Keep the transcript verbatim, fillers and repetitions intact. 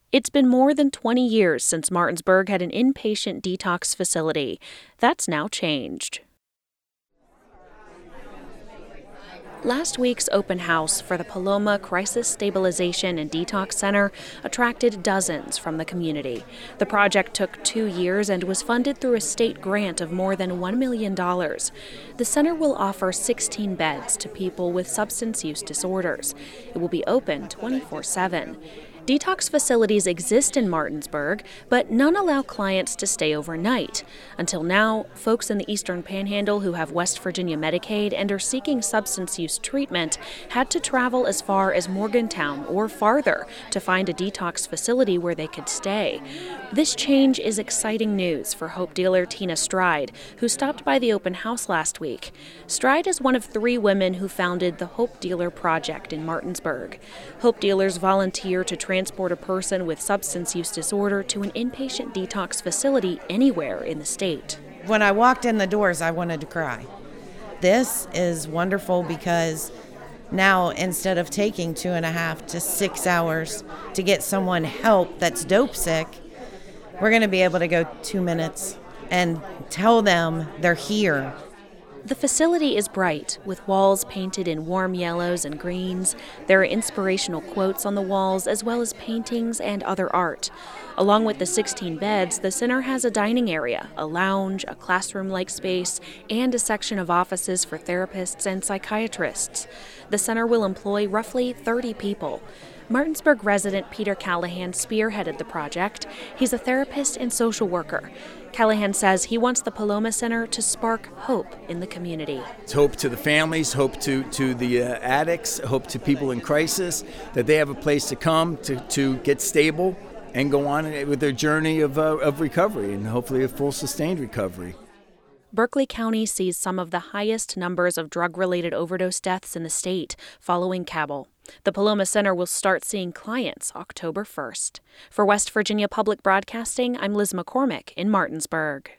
It's been more than twenty years since Martinsburg had an inpatient detox facility. That's now changed. Last week's open house for the Paloma Crisis Stabilization and Detox Center attracted dozens from the community. The project took two years and was funded through a state grant of more than one million dollars. The center will offer sixteen beds to people with substance use disorders. It will be open twenty-four seven. Detox facilities exist in Martinsburg, but none allow clients to stay overnight. Until now, folks in the Eastern Panhandle who have West Virginia Medicaid and are seeking substance use treatment had to travel as far as Morgantown or farther to find a detox facility where they could stay. This change is exciting news for Hope dealer Tina Stride, who stopped by the open house last week. Stride is one of three women who founded the Hope Dealer Project in Martinsburg. Hope dealers volunteer to transport transport a person with substance use disorder to an inpatient detox facility anywhere in the state. When I walked in the doors, I wanted to cry. This is wonderful because now instead of taking two and a half to six hours to get someone help that's dope sick, we're going to be able to go two minutes and tell them they're here. The facility is bright, with walls painted in warm yellows and greens. There are inspirational quotes on the walls, as well as paintings and other art. Along with the sixteen beds, the center has a dining area, a lounge, a classroom-like space, and a section of offices for therapists and psychiatrists. The center will employ roughly thirty people. Martinsburg resident Peter Callahan spearheaded the project. He's a therapist and social worker. Callahan says he wants the Paloma Center to spark hope in the community. It's hope to the families, hope to, to the uh, addicts, hope to people in crisis, that they have a place to come to, to get stable and go on with their journey of, uh, of recovery and hopefully a full sustained recovery. Berkeley County sees some of the highest numbers of drug-related overdose deaths in the state, following Cabell. The Paloma Center will start seeing clients October first. For West Virginia Public Broadcasting, I'm Liz McCormick in Martinsburg.